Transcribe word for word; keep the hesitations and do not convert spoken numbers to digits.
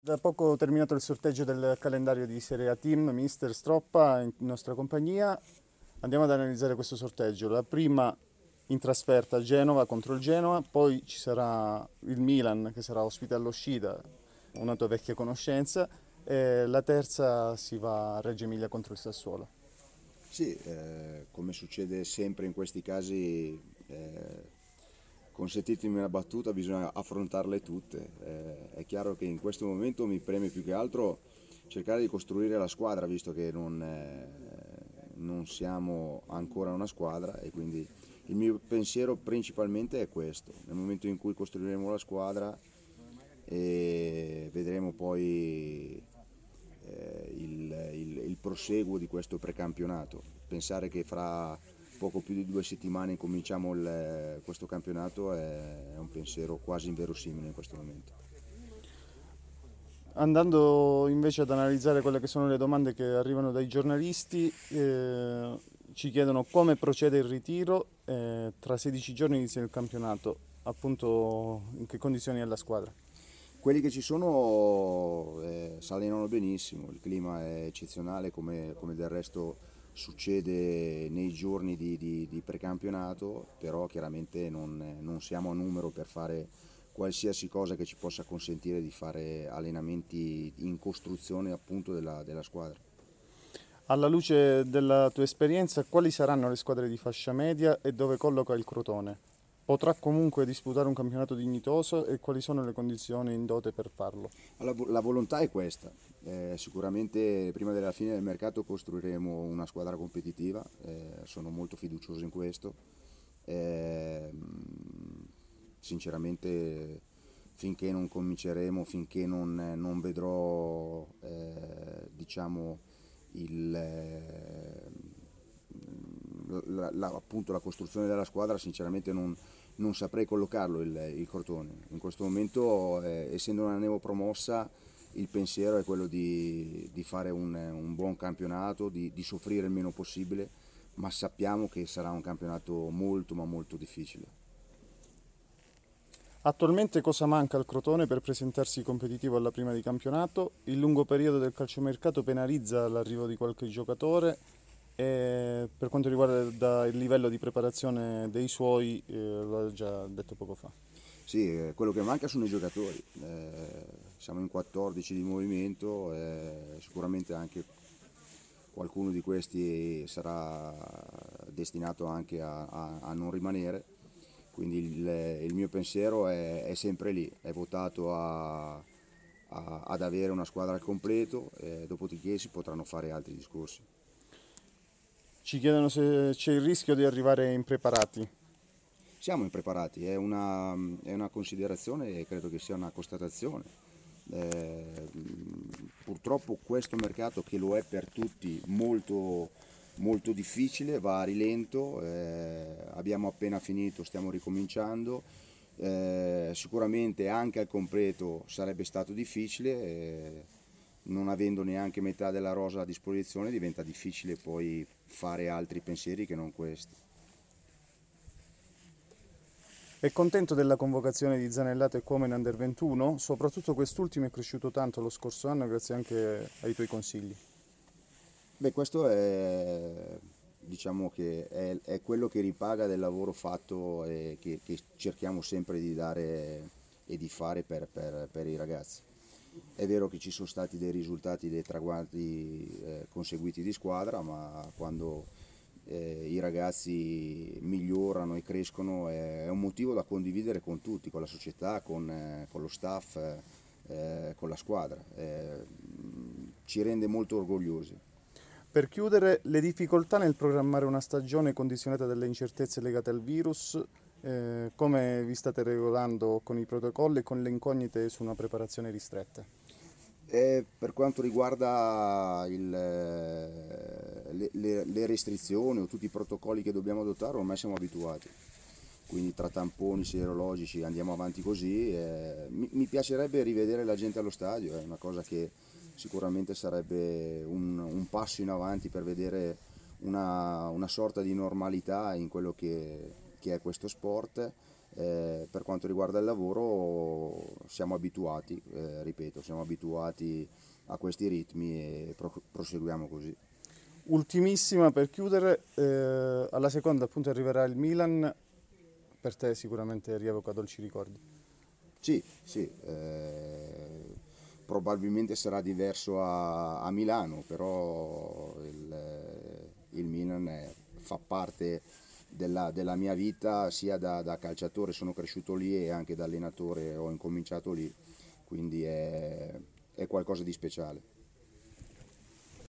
Da poco terminato il sorteggio del calendario di Serie A Team, mister Stroppa in nostra compagnia. Andiamo ad analizzare questo sorteggio. La prima in trasferta a Genova contro il Genoa, poi ci sarà il Milan che sarà ospite all'uscita, una tua vecchia conoscenza, e la terza si va a Reggio Emilia contro il Sassuolo. Sì, eh, come succede sempre in questi casi, eh, consentitemi una battuta, bisogna affrontarle tutte. Eh, è chiaro che in questo momento mi preme più che altro cercare di costruire la squadra, visto che non, eh, non siamo ancora una squadra e quindi il mio pensiero principalmente è questo. Nel momento in cui costruiremo la squadra e vedremo poi eh, il, il, il proseguo di questo precampionato. Pensare che fra poco più di due settimane cominciamo il, questo campionato è, è un pensiero quasi inverosimile in questo momento. Andando invece ad analizzare quelle che sono le domande che arrivano dai giornalisti, eh, ci chiedono come procede il ritiro, eh, tra sedici giorni inizia il campionato, appunto in che condizioni è la squadra. Quelli che ci sono eh, si allenano benissimo, il clima è eccezionale come, come del resto succede nei giorni di, di, di precampionato, però chiaramente non, non siamo a numero per fare qualsiasi cosa che ci possa consentire di fare allenamenti in costruzione appunto della, della squadra. Alla luce della tua esperienza, quali saranno le squadre di fascia media e dove colloca il Crotone? Potrà comunque disputare un campionato dignitoso e quali sono le condizioni in dote per farlo? La, la volontà è questa. Eh, sicuramente prima della fine del mercato costruiremo una squadra competitiva, eh, sono molto fiducioso in questo. Eh, sinceramente finché non cominceremo, finché non, non vedrò eh, diciamo il, eh, la, la, appunto la costruzione della squadra, sinceramente non, non saprei collocarlo il, il Crotone. In questo momento, eh, essendo una neopromossa, il pensiero è quello di, di fare un, un buon campionato, di, di soffrire il meno possibile, ma sappiamo che sarà un campionato molto ma molto difficile. Attualmente cosa manca al Crotone per presentarsi competitivo alla prima di campionato? Il lungo periodo del calciomercato penalizza l'arrivo di qualche giocatore e per quanto riguarda il livello di preparazione dei suoi, eh, l'ho già detto poco fa. Sì, eh, quello che manca sono i giocatori. Eh, siamo in quattordici di movimento, eh, sicuramente anche qualcuno di questi sarà destinato anche a, a- a non rimanere, quindi il, il mio pensiero è, è sempre lì, è votato a- a- ad avere una squadra al completo, e dopodiché si potranno fare altri discorsi. Ci chiedono se c'è il rischio di arrivare impreparati. Siamo impreparati, è una, è una considerazione e credo che sia una constatazione. Eh, purtroppo questo mercato, che lo è per tutti, molto, molto difficile, va a rilento, eh, abbiamo appena finito, stiamo ricominciando. Eh, sicuramente anche al completo sarebbe stato difficile, eh, non avendo neanche metà della rosa a disposizione diventa difficile poi fare altri pensieri che non questi. È contento della convocazione di Zanellato e Come in Under ventuno? Soprattutto quest'ultimo è cresciuto tanto lo scorso anno grazie anche ai tuoi consigli. Beh, questo è, diciamo che è, è quello che ripaga del lavoro fatto e che, che cerchiamo sempre di dare e di fare per, per- per i ragazzi. È vero che ci sono stati dei risultati, dei traguardi eh, conseguiti di squadra, ma quando eh, i ragazzi migliorano e crescono è, è un motivo da condividere con tutti, con la società, con, eh, con lo staff, eh, con la squadra. Eh, ci rende molto orgogliosi. Per chiudere, le difficoltà nel programmare una stagione condizionata dalle incertezze legate al virus, eh, come vi state regolando con i protocolli e con le incognite su una preparazione ristretta? E per quanto riguarda il, eh, le, le- le restrizioni o tutti i protocolli che dobbiamo adottare, ormai siamo abituati. Quindi tra tamponi, serologici andiamo avanti così. eh, mi, mi piacerebbe rivedere la gente allo stadio, è una cosa che sicuramente sarebbe un, un passo in avanti per vedere una, una sorta di normalità in quello che, che è questo sport. Eh, per quanto riguarda il lavoro siamo abituati, eh, ripeto, siamo abituati a questi ritmi e pro- proseguiamo così. Ultimissima per chiudere, eh, alla seconda appunto arriverà il Milan, per te sicuramente rievoca dolci ricordi. Sì, sì, eh, probabilmente sarà diverso a, a Milano, però il, il Milan è- fa parte della, della mia vita sia da, da calciatore, sono cresciuto lì, e anche da allenatore ho incominciato lì, quindi è, è qualcosa di speciale.